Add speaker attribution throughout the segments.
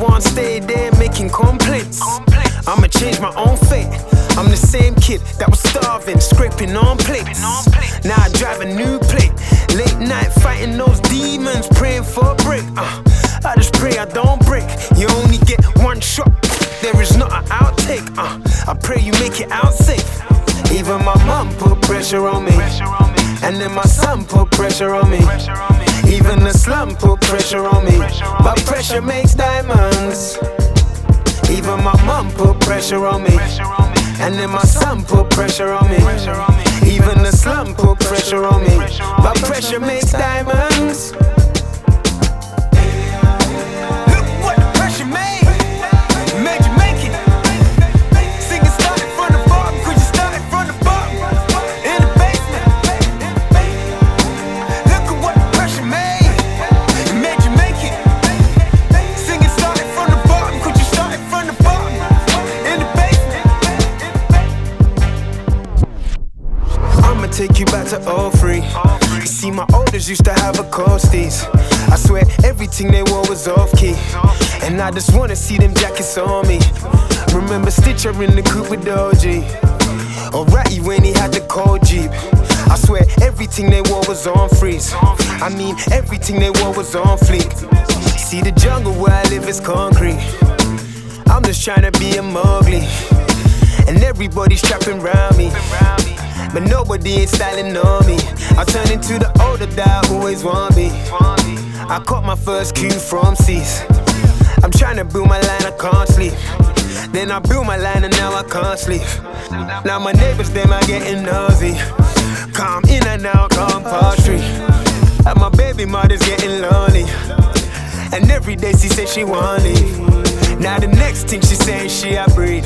Speaker 1: want stay there making complaints. I'ma change my own fate. I'm the same kid that was starving, scraping on plates. Now I drive a new plate. Late night fighting those demons, praying for a break. I just pray I don't break. You only get one shot, there is not an outtake. I pray you make it out safe. Even my mom put pressure on me, and then my son put pressure on me. Even the slum put pressure on me, but pressure makes diamonds. Even my mom put pressure on me, and then my son put pressure on me. Even the slum put pressure on me, but pressure makes diamonds. Look what the pressure made you make it. Singing started from the bottom, could you start it from the bottom? In the basement. Look at what the pressure made you make it. Singing started from the bottom, could you start it from the bottom? In the basement. I'ma take you back to 03. You see, my olders used to have a coasties. I swear everything they wore was off key, and I just wanna see them jackets on me. Remember Stitcher in the coupe with OG, or Ratty when he had the cold Jeep. I swear everything they wore was on freeze. I mean everything they wore was on fleek. See, the jungle where I live is concrete. I'm just trying to be a Mowgli, and everybody's trapping around me, but nobody ain't styling on me. I turn into the older that always want me. I caught my first cue from C's. I'm trying to build my line, I can't sleep. Then I build my line and now I can't sleep. Now my neighbors, them are getting nosy. Come in and out, come past street. And my baby mother's getting lonely, and every day she says she want leave. Now the next thing she saying she a breed.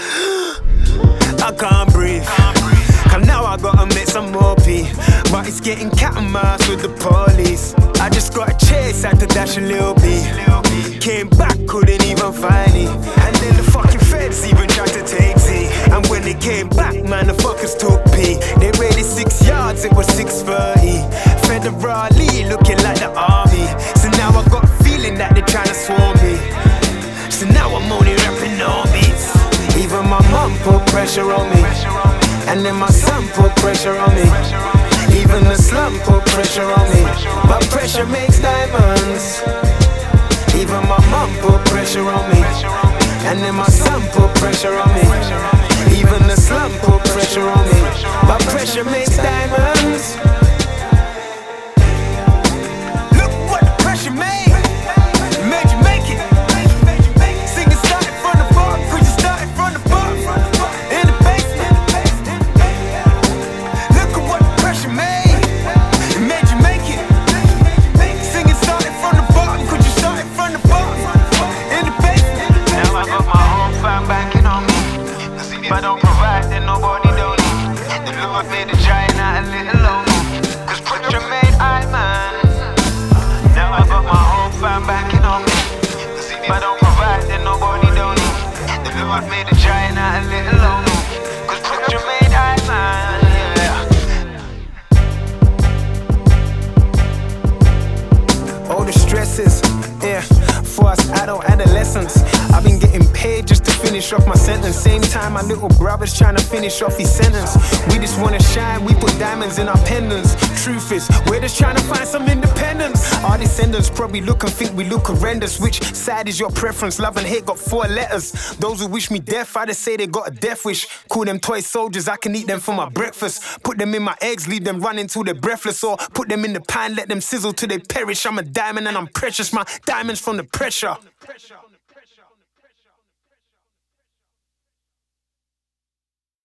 Speaker 1: I can't breathe. Cause now I gotta make some more pee, but it's getting cat and mouse with the police. I just got a chase, had to dash a little bit. Came back, couldn't even find it. And then the fucking feds even tried to take Z. And when they came back, man, the fuckers took P. They raided 6 yards, it was 6:30. Federally looking like the army. So now I got a feeling that they're trying to swarm me. So now I'm only rapping on beats. Even my mom put pressure on me, and then my son put pressure on me. Even the slum put pressure on me, but pressure makes diamonds. Even my mom put pressure on me, and then my son put pressure on me. Even the slum put pressure on me, but pressure makes diamonds. Look what the pressure made you make it. Singing started from the bottom, could you start it from the bottom? In the basement. Look at what the pressure made you make it. Singing started from the bottom, could you start it from the bottom? In the basement. Now I got my whole fam banking on me, cause if I don't provide, then nobody don't need. The Lord made a giant out of little lonely, cause pressure made I man. Now I got my whole fam banking on me, cause if I don't provide, then nobody don't need. The Lord made a giant out of little lonely, cause pressure made I man. All the stresses, yeah, for us adult adolescents. I've been getting paid just to finish off my sentence. Same time my little brother's trying to finish off his sentence. We just wanna shine, we put diamonds in our pendants. Truth is, we're just trying to find some independence. Our descendants probably look and think we look horrendous. Which side is your preference? Love and hate got 4 letters. Those who wish me death, I just say they got a death wish. Call them toy soldiers, I can eat them for my breakfast. Put them in my eggs, leave them running till they're breathless. Or put them in the pan, let them sizzle till they perish. I'm a diamond and I'm precious, my diamonds from the pressure.